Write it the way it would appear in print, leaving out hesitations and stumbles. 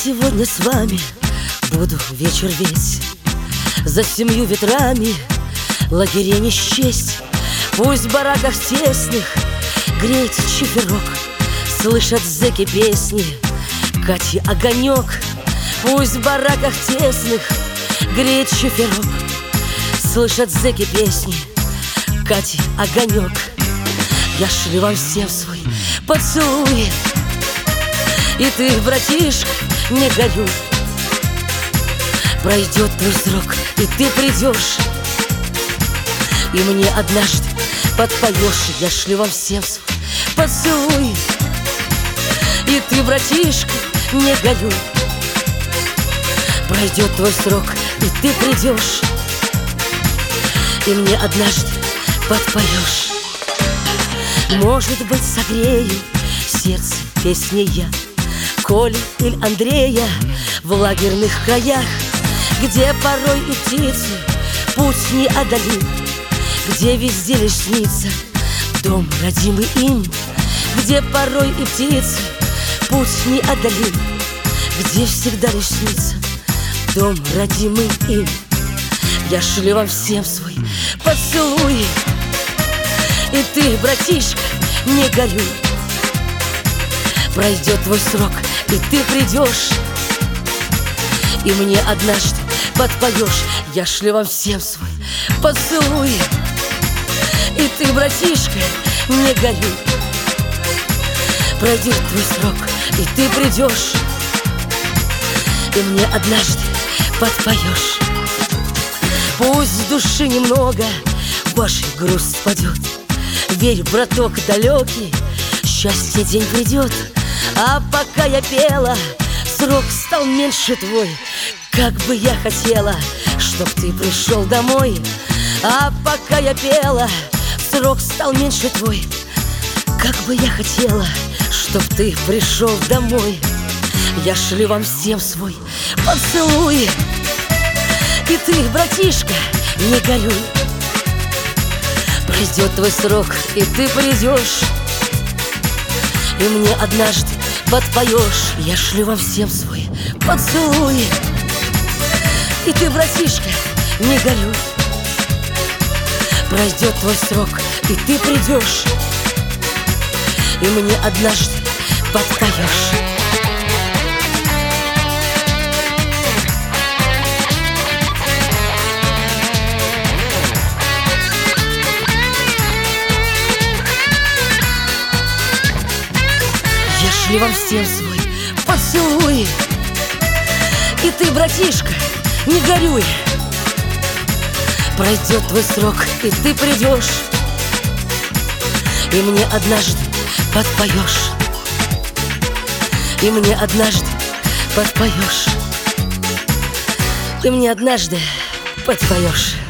сегодня с вами буду вечер весь за 7 ветрами лагерей не счесть. Пусть в бараках тесных греет чиферок, слышат зэки песни Кати огонек. Пусть в бараках тесных греет чиферок, слышат зэки песни Кати огонек. Я шлю вам всем свой поцелуй, и ты, братишка, не горюй. Пройдет твой срок, и ты придешь, и мне однажды подпоешь. Я шлю вам всем свой поцелуй, и ты, братишка, не горюй. Пройдет твой срок, и ты придешь, и мне однажды подпоешь. Может быть, согрею сердце песней я Коли или Андрея в лагерных краях, где порой и птицы путь не одолим, где везде лишь снится дом, родимый им. Где порой и птицы путь не одолим, где всегда лишь снится дом, родимый им. Я шлю вам всем свой поцелуй, и ты, братишка, не горюй. Пройдет твой срок, и ты придешь, и мне однажды подпоешь. Я шлю вам всем свой поцелуй, и ты, братишка, не горюй. Пройдет твой срок, и ты придешь, и мне однажды подпоешь. Пусть в душе немного вашей грусть спадет, верь, браток далекий, счастье день придет. А пока я пела, срок стал меньше твой. Как бы я хотела, чтоб ты пришел домой. А пока я пела, срок стал меньше твой. Как бы я хотела, чтоб ты пришел домой. Я шлю вам всем свой поцелуй, и ты, братишка, не горюй. Пройдет твой срок, и ты придешь, и мне однажды подпоешь. Я шлю вам всем свой поцелуй, и ты, братишка, не горюй. Пройдет твой срок, и ты придешь, и мне однажды подпоешь. Я шлю вам всем свой поцелуй, и ты, братишка, не горюй. Пройдет твой срок, и ты придешь, и мне однажды подпоешь, и мне однажды подпоешь, и мне однажды подпоешь.